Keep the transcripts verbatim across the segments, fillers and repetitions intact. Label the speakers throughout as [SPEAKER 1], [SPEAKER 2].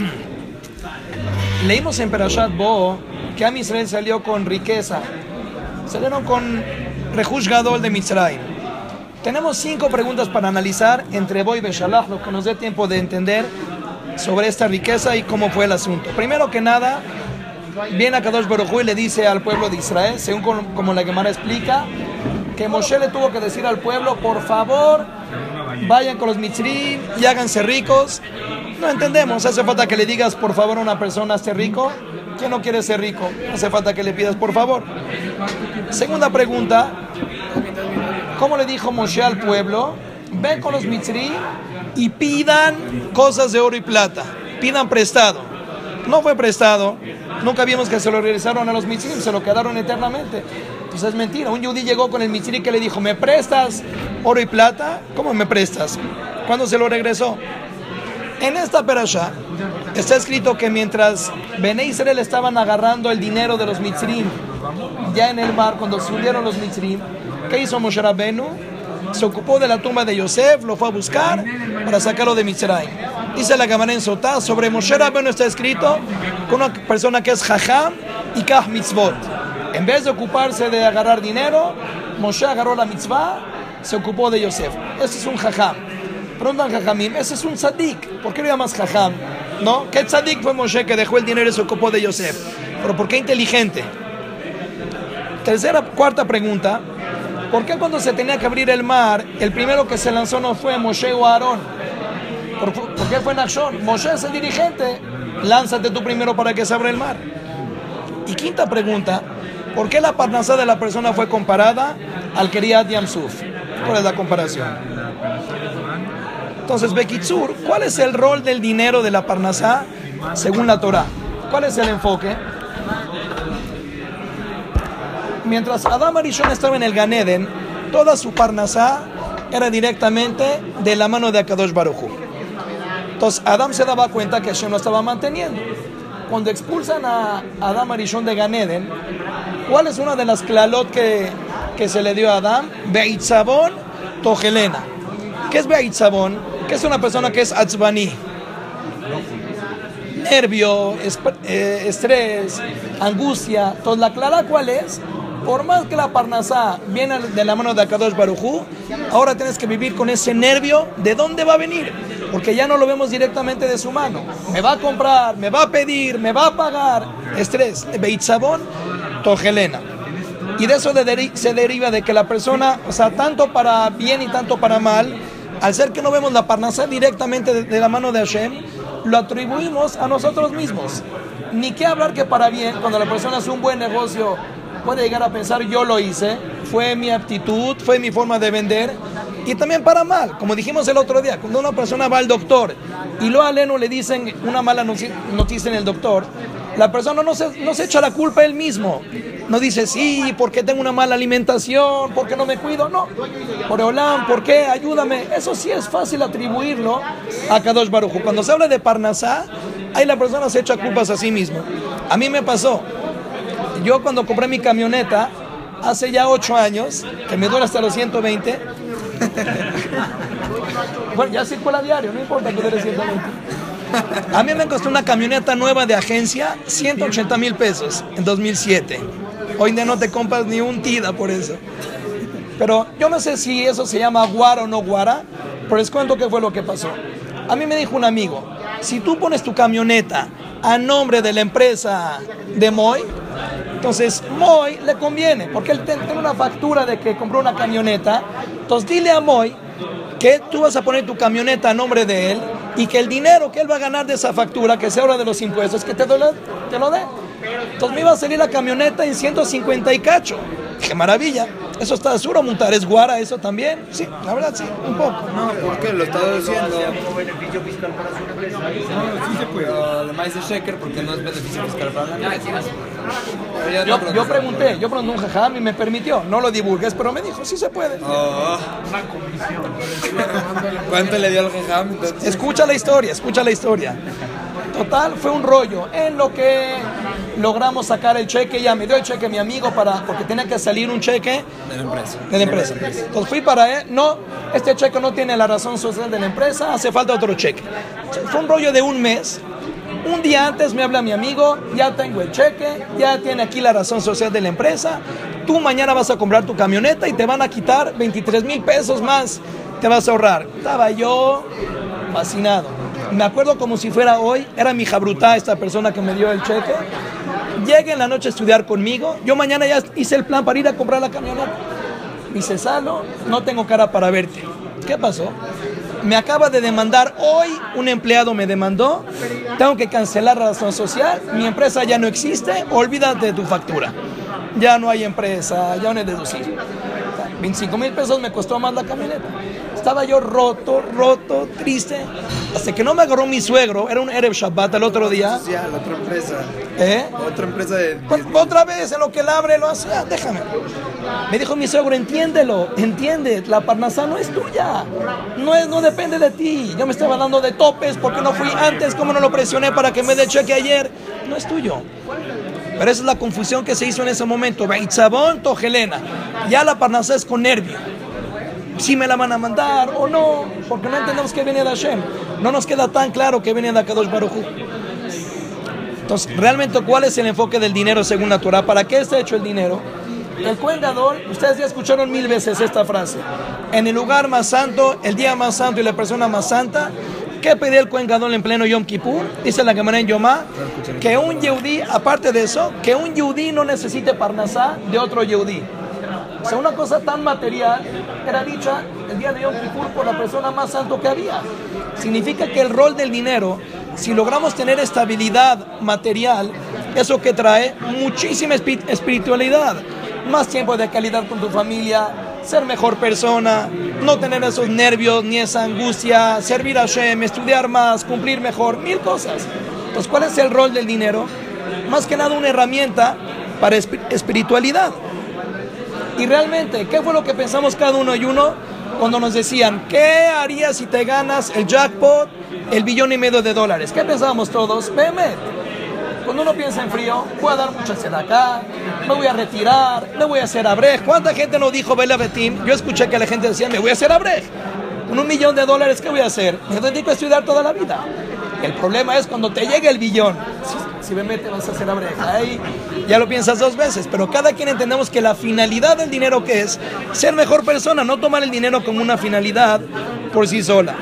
[SPEAKER 1] Leímos en Perashat Bo que Am Israel salió con riqueza, salieron con Rehush Gadol de Mitzrayim. Tenemos cinco preguntas para analizar entre Bo y Beshalach, lo que nos dé tiempo de entender sobre esta riqueza y cómo fue el asunto. Primero que nada, viene a Kadosh Baruj Hu y le dice al pueblo de Israel, según como la Gemara explica, que Moshe le tuvo que decir al pueblo, por favor, vayan con los mitzrim y háganse ricos. No entendemos, hace falta que le digas por favor a una persona, hazte rico. ¿Quién no quiere ser rico? Hace falta que le pidas por favor. Segunda pregunta, ¿cómo le dijo Moshe al pueblo? Ven con los mitzrim y pidan cosas de oro y plata, pidan prestado. No fue prestado, nunca vimos que se lo regresaron a los mitzrim, se lo quedaron eternamente. Entonces es mentira. Un yudí llegó con el mitzri que le dijo, ¿me prestas oro y plata? ¿Cómo me prestas? ¿Cuándo se lo regresó? En esta perashá está escrito que mientras Bnei Israel estaban agarrando el dinero de los mitzrim ya en el mar, cuando se hundieron los mitzrim, ¿qué hizo Moshe Rabbeinu? Se ocupó de la tumba de Yosef, lo fue a buscar para sacarlo de Mitzrayim. Dice la Gemara en Sotá, sobre Moshe Rabbeinu está escrito con una persona que es Jajam y Kach Mitzvot. En vez de ocuparse de agarrar dinero, Moshe agarró la mitzvah, se ocupó de Yosef. Ese es un Jajam. Preguntan Jajamim, ese es un tzadik. ¿Por qué lo llamas Jajam? ¿No? ¿Qué tzadik fue Moshe que dejó el dinero y se ocupó de Yosef? Pero ¿por qué inteligente? Tercera, cuarta pregunta. ¿Por qué cuando se tenía que abrir el mar, el primero que se lanzó no fue Moshe o Aarón? ¿Por, ¿Por qué fue Nachshon? Moshe es el dirigente. Lánzate tú primero para que se abra el mar. Y quinta pregunta. ¿Por qué la parnasá de la persona fue comparada al Kiryat Yam Suf? ¿Cuál es la comparación? Entonces, Bekitzur, ¿cuál es el rol del dinero de la parnasá según la Torah? ¿Cuál es el enfoque? Mientras Adam Arishon estaba en el Gan Eden, toda su parnasá era directamente de la mano de Akadosh Baruj Hu. Entonces, Adam se daba cuenta que Hashem lo estaba manteniendo. Cuando expulsan a Adam Arishon de Gan Eden, ¿cuál es una de las klalot que, que se le dio a Adam? Beitzabón tojelena. ¿Qué es Beitzabón? Que es una persona que es atzbani. Nervio, eh, estrés, angustia. Entonces, la clara, ¿cuál es? Por más que la parnasá viene de la mano de Akadosh Baruj Hu, ahora tienes que vivir con ese nervio. ¿De dónde va a venir? Porque ya no lo vemos directamente de su mano. Me va a comprar, me va a pedir, me va a pagar. Estrés. Beitzabón tojelena. Y de eso de deri- se deriva de que la persona, o sea, tanto para bien y tanto para mal, al ser que no vemos la parnasá directamente de, de la mano de Hashem, lo atribuimos a nosotros mismos. Ni qué hablar que para bien, cuando la persona hace un buen negocio, puede llegar a pensar, yo lo hice, fue mi aptitud, fue mi forma de vender. Y también para mal, como dijimos el otro día, cuando una persona va al doctor y lo aleno le dicen una mala noticia en el doctor, la persona no se, no se echa la culpa a él mismo. No dice, sí, porque tengo una mala alimentación, porque no me cuido. No, por Olam, ¿por qué? Ayúdame. Eso sí es fácil atribuirlo a Kadosh Baruj Hu. Cuando se habla de parnasá, ahí la persona se echa culpas a sí mismo. A mí me pasó. Yo cuando compré mi camioneta, hace ya ocho años, que me dura hasta los ciento veinte. Bueno, ya circula a diario, no importa que dure ciento veinte. A mí me costó una camioneta nueva de agencia ciento ochenta mil pesos en dos mil siete. Hoy día no te compras ni un tida por eso. Pero yo no sé si eso se llama guara o no guara, pero les cuento qué fue lo que pasó. A mí me dijo un amigo, si tú pones tu camioneta a nombre de la empresa de Moy, entonces Moy le conviene, porque él tiene una factura de que compró una camioneta. Entonces dile a Moy que tú vas a poner tu camioneta a nombre de él y que el dinero que él va a ganar de esa factura, que se ahorra de los impuestos, que te, do, te lo dé. Entonces me iba a salir la camioneta en ciento cincuenta y cacho. ¡Qué maravilla! Eso está seguro montar, ¿es guara eso también? Sí, la verdad sí, un poco.
[SPEAKER 2] No, ¿por qué? Lo está diciendo como beneficio fiscal para su empresa. No, sí se puede. Pero además de Sheker, porque no es beneficio fiscal para la empresa.
[SPEAKER 1] Yo, yo pregunté, yo pregunté un jajam y me permitió. No lo divulgues, pero me dijo, sí se puede.
[SPEAKER 2] Oh. Una comisión. ¿Cuánto le dio al jajam?
[SPEAKER 1] Escucha la historia, escucha la historia. Total, fue un rollo. En lo que logramos sacar el cheque, ya me dio el cheque mi amigo para, porque tenía que salir un cheque
[SPEAKER 2] de la empresa.
[SPEAKER 1] De la empresa. Entonces fui para él, no, este cheque no tiene la razón social de la empresa, hace falta otro cheque. Fue un rollo de un mes Un día antes me habla mi amigo, ya tengo el cheque, ya tiene aquí la razón social de la empresa, tú mañana vas a comprar tu camioneta y te van a quitar veintitrés mil pesos más, te vas a ahorrar. Estaba yo fascinado. Me acuerdo como si fuera hoy, era mi jabruta, esta persona que me dio el cheque. Llega en la noche a estudiar conmigo, yo mañana ya hice el plan para ir a comprar la camioneta. Dice, Salo, no tengo cara para verte. ¿Qué pasó? Me acaba de demandar hoy, un empleado me demandó, tengo que cancelar la razón social, mi empresa ya no existe, olvídate de tu factura. Ya no hay empresa, ya no hay deducir. veinticinco mil pesos me costó más la camioneta. Estaba yo roto, roto, triste, hasta que no me agarró mi suegro, era un Erev Shabbat el otro día.
[SPEAKER 2] Sí, la otra empresa.
[SPEAKER 1] ¿Eh?
[SPEAKER 2] Otra empresa de...
[SPEAKER 1] Pues, otra vez, en lo que él abre, lo hace, ah, déjame. Me dijo mi suegro, entiéndelo, entiende, la parnasá no es tuya, no, es, no depende de ti. Yo me estaba dando de topes porque no fui antes, como no lo presioné para que me dé cheque ayer, no es tuyo. Pero esa es la confusión que se hizo en ese momento. Beitzabón, Togelena. Ya la parnasá es con nervio. Si me la van a mandar o no, porque no entendemos que viene de Hashem. No nos queda tan claro que viene de Akadosh Baruj Hu. Entonces, realmente, ¿cuál es el enfoque del dinero según la Torah? ¿Para qué está hecho el dinero? El Kohen Gadol, ustedes ya escucharon mil veces esta frase. En el lugar más santo, el día más santo y la persona más santa, ¿qué pedía el Kohen Gadol en pleno Yom Kippur? Dice la Gemara en Yomá, que un Yehudí, aparte de eso, que un Yehudí no necesite parnasá de otro Yehudí. O sea, una cosa tan material era dicha el día de Yom Kippur por la persona más santo que había. Significa que el rol del dinero, si logramos tener estabilidad material, eso que trae muchísima espiritualidad, más tiempo de calidad con tu familia, ser mejor persona, no tener esos nervios ni esa angustia, servir a Hashem, estudiar más, cumplir mejor, mil cosas. Entonces, ¿cuál es el rol del dinero? Más que nada una herramienta para espiritualidad. Y realmente, ¿qué fue lo que pensamos cada uno y uno cuando nos decían, ¿qué harías si te ganas el jackpot, el billón y medio de dólares? ¿Qué pensábamos todos? Behemet. Cuando uno piensa en frío, voy a dar mucha sed acá, me voy a retirar, me voy a hacer abrej. ¿Cuánta gente no dijo Bela Betim? Yo escuché que la gente decía, me voy a hacer abrej. Con un millón de dólares, ¿qué voy a hacer? Me dedico a estudiar toda la vida. El problema es cuando te llegue el billón. Si, si me metes, vas a hacer abrej. Ahí ya lo piensas dos veces. Pero cada quien entendemos que la finalidad del dinero, ¿qué es? Ser mejor persona, no tomar el dinero como una finalidad por sí sola.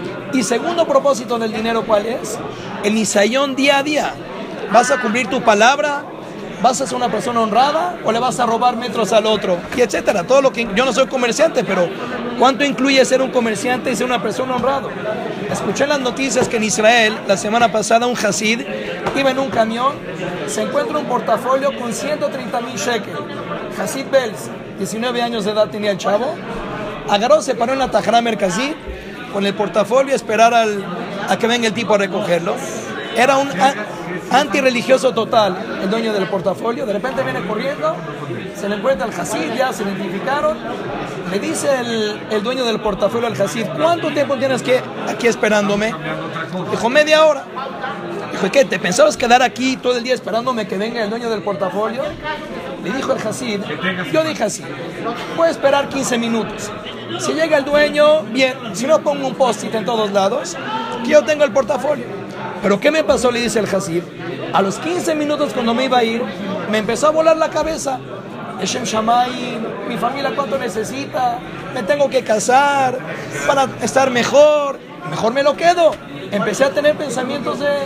[SPEAKER 1] Y segundo propósito del dinero, ¿cuál es? El nisayón día a día. ¿Vas a cumplir tu palabra? ¿Vas a ser una persona honrada? ¿O le vas a robar metros al otro? Y etcétera. Todo lo que... Yo no soy comerciante, pero ¿cuánto incluye ser un comerciante y ser una persona honrada? Escuché en las noticias que en Israel, la semana pasada, un Hasid iba en un camión, se encuentra un portafolio con ciento treinta mil shekel. Hasid Belz, diecinueve años de edad tenía el chavo, agarró, se paró en la Tajara Merkazí con el portafolio a esperar al, a que venga el tipo a recogerlo. Era un antirreligioso total, el dueño del portafolio. De repente viene corriendo, se le encuentra al Hasid, ya se identificaron. Le dice el, el dueño del portafolio al Hasid, ¿cuánto tiempo tienes que aquí esperándome? Dijo, media hora. Dijo, ¿qué? ¿Te pensabas quedar aquí todo el día esperándome que venga el dueño del portafolio? Le dijo el Hasid, yo dije así, voy a esperar quince minutos. Si llega el dueño, bien. Si no, pongo un post-it en todos lados, que yo tengo el portafolio. Pero ¿qué me pasó? Le dice el Hasid. A los quince minutos, cuando me iba a ir, me empezó a volar la cabeza. Shem Shamayim, mi familia cuánto necesita, me tengo que casar para estar mejor, mejor me lo quedo. Empecé a tener pensamientos de,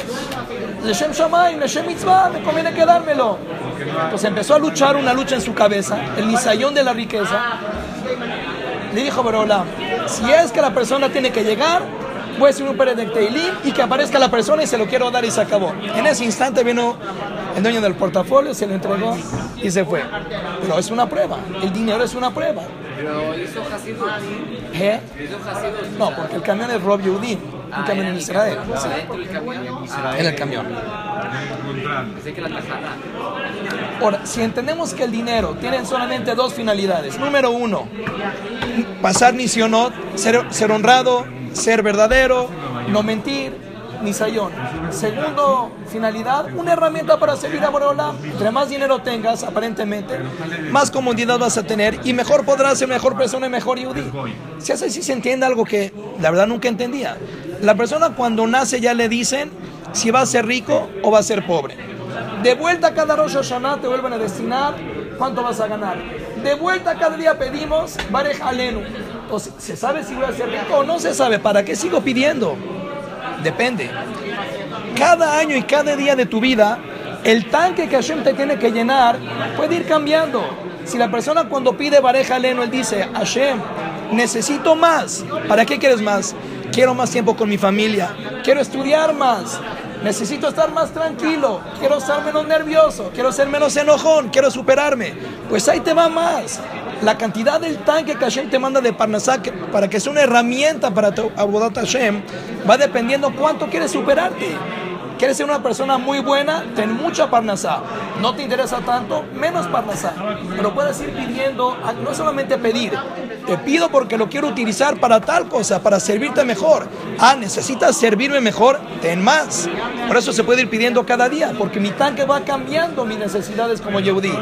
[SPEAKER 1] de Shem Shamayim, de Shem Mitzvah, me conviene quedármelo. Entonces empezó a luchar una lucha en su cabeza, el nisayón de la riqueza. Le dijo Borolam, si es que la persona tiene que llegar, voy a decir un pere de Teilim y que aparezca la persona y se lo quiero dar y se acabó. En ese instante vino el dueño del portafolio, se lo entregó y se fue. Pero es una prueba, el dinero es una prueba.
[SPEAKER 3] Pero hizo Hasidut.
[SPEAKER 1] ¿Eh?
[SPEAKER 3] Hizo Hasidut.
[SPEAKER 1] No, porque el camión es Rob Yehudim, un
[SPEAKER 3] Ah,
[SPEAKER 1] camión en Israel. Sí.
[SPEAKER 3] ¿Adentro del camión? Ah,
[SPEAKER 1] En el camión.
[SPEAKER 3] pensé que la tajada.
[SPEAKER 1] Ahora, si entendemos que el dinero tiene solamente dos finalidades. Número uno, pasar nisionot, ser, ser honrado, ser verdadero, no mentir, nisayón. Segundo finalidad, una herramienta para servir a Boreolam. Entre más dinero tengas, aparentemente, más comodidad vas a tener y mejor podrás ser mejor persona y mejor yudí. Si hace, si se entiende algo que la verdad nunca entendía. La persona cuando nace ya le dicen, si va a ser rico o va a ser pobre. De vuelta cada Rosh Hashanah te vuelven a destinar cuánto vas a ganar. De vuelta cada día pedimos Barej Alenu. Entonces, ¿se sabe si voy a ser rico o no se sabe? ¿Para qué sigo pidiendo? Depende. Cada año y cada día de tu vida, el tanque que Hashem te tiene que llenar puede ir cambiando. Si la persona cuando pide Barej Alenu, él dice, Hashem, necesito más. ¿Para qué quieres más? Quiero más tiempo con mi familia. Quiero estudiar más. Necesito estar más tranquilo. Quiero estar menos nervioso. Quiero ser menos enojón. Quiero superarme. Pues ahí te va más. La cantidad del tanque que Hashem te manda de Parnasá para que sea una herramienta para tu Avodat Hashem va dependiendo cuánto quieres superarte. ¿Quieres ser una persona muy buena? Ten mucha Parnasá. ¿No te interesa tanto? Menos Parnasá. Pero puedes ir pidiendo, no solamente pedir. Te pido porque lo quiero utilizar para tal cosa, para servirte mejor. Ah, necesitas servirme mejor, ten más. Por eso se puede ir pidiendo cada día, porque mi tanque va cambiando mis necesidades como Yehudí.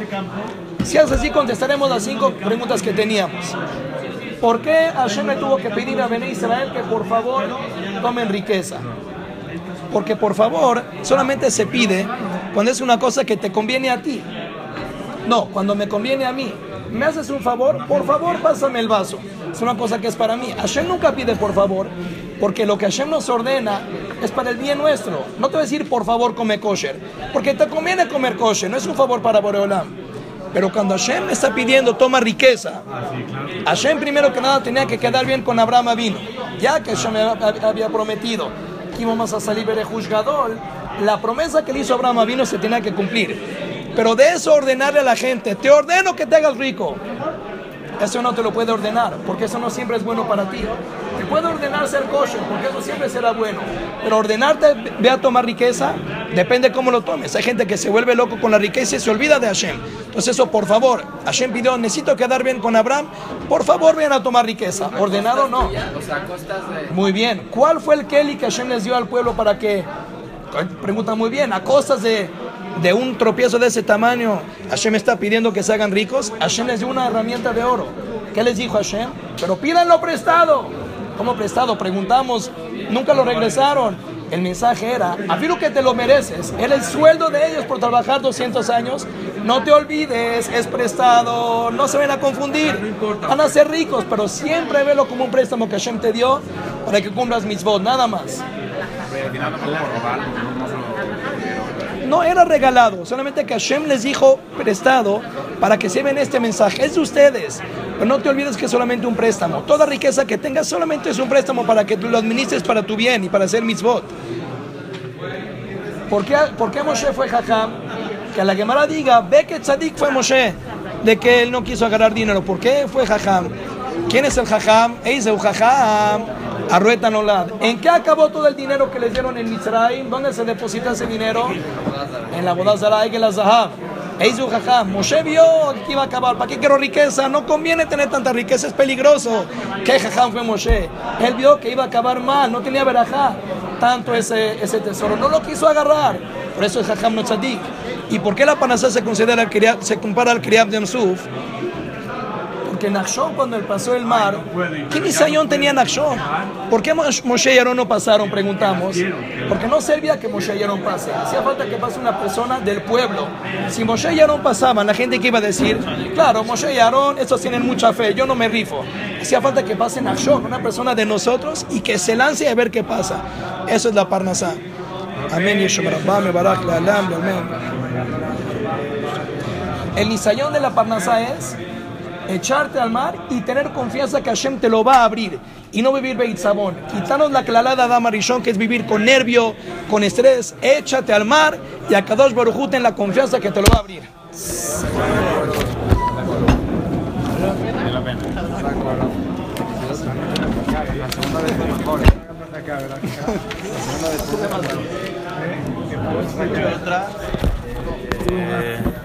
[SPEAKER 1] Si es así, contestaremos las cinco preguntas que teníamos. ¿Por qué Hashem le tuvo que pedir a Bnei Israel que por favor tomen riqueza? Porque por favor solamente se pide cuando es una cosa que te conviene a ti. No, cuando me conviene a mí. ¿Me haces un favor? Por favor, pásame el vaso. Es una cosa que es para mí. Hashem nunca pide por favor, porque lo que Hashem nos ordena es para el bien nuestro. No te voy a decir por favor come kosher, porque te conviene comer kosher, no es un favor para Boreolam. Pero cuando Hashem me está pidiendo toma riqueza, Hashem primero que nada tenía que quedar bien con Abraham Avinu. Ya que Hashem había prometido que íbamos a salir de Gadol, la promesa que le hizo Abraham Avinu se tenía que cumplir. Pero de eso ordenarle a la gente, te ordeno que te hagas rico, eso no te lo puede ordenar, porque eso no siempre es bueno para ti. Te puede ordenar ser kosher, porque eso siempre será bueno. Pero ordenarte, ve a tomar riqueza, depende cómo lo tomes. Hay gente que se vuelve loco con la riqueza y se olvida de Hashem. Entonces eso, por favor, Hashem pidió, necesito quedar bien con Abraham, por favor, ven a tomar riqueza. Ordenado no. Muy bien. ¿Cuál fue el Keli que Hashem les dio al pueblo para que, pregunta muy bien, a costas de... de un tropiezo de ese tamaño, Hashem está pidiendo que se hagan ricos? Hashem les dio una herramienta de oro. ¿Qué les dijo Hashem? Pero pídanlo prestado. ¿Cómo prestado? Preguntamos, nunca lo regresaron. El mensaje era, afirmo que te lo mereces, era el sueldo de ellos por trabajar doscientos años, no te olvides, es prestado, no se van a confundir, van a ser ricos, pero siempre velo como un préstamo que Hashem te dio para que cumplas mitzvot, nada más. No era regalado, solamente que Hashem les dijo prestado para que se ven este mensaje. Es de ustedes, pero no te olvides que es solamente un préstamo. Toda riqueza que tengas solamente es un préstamo para que tú lo administres para tu bien y para hacer mitzvot. ¿Por qué, por qué Moshe fue jajam? Que la Gemara diga, ve que tzadik fue Moshe, de que él no quiso agarrar dinero. ¿Por qué fue jajam? ¿Quién es el jajam? Eiseu jajam. Arrueta Nolad. ¿En qué acabó todo el dinero que les dieron en Mitzrayim? ¿Dónde se deposita ese dinero? En la boda Zara y la Zahab. Eizu Jajam. Moshe vio que iba a acabar. ¿Para qué quiero riqueza? No conviene tener tanta riqueza, es peligroso. ¿Qué Jajam fue Moshe? Él vio que iba a acabar mal, no tenía verajá tanto ese, ese tesoro. No lo quiso agarrar. Por eso es Jajam no tzadik. ¿Y por qué la panasá se considera el Kriab, se compara al Kriab de Yamsuf? Porque Nachshon, cuando él pasó el mar, ¿qué nisayón tenía Nachshon? ¿Por qué Moshe y Aarón no pasaron? Preguntamos. Porque no servía que Moshe y Aarón pasen. Hacía falta que pase una persona del pueblo. Si Moshe y Aarón pasaban, la gente que iba a decir, claro, Moshe y Aarón, estos tienen mucha fe, yo no me rifo. Hacía falta que pase Nachshon, una persona de nosotros, y que se lance a ver qué pasa. Eso es la Parnasá. Amén. El nisayón de la Parnasá es echarte al mar y tener confianza que Hashem te lo va a abrir y no vivir beitzabón. Quitarnos la clalada dama rishon, que es vivir con nervio, con estrés. Échate al mar y a Kadosh Baruj Hu ten la confianza que te lo va a abrir.
[SPEAKER 2] La segunda vez fue mejor. La segunda vez fue mejor.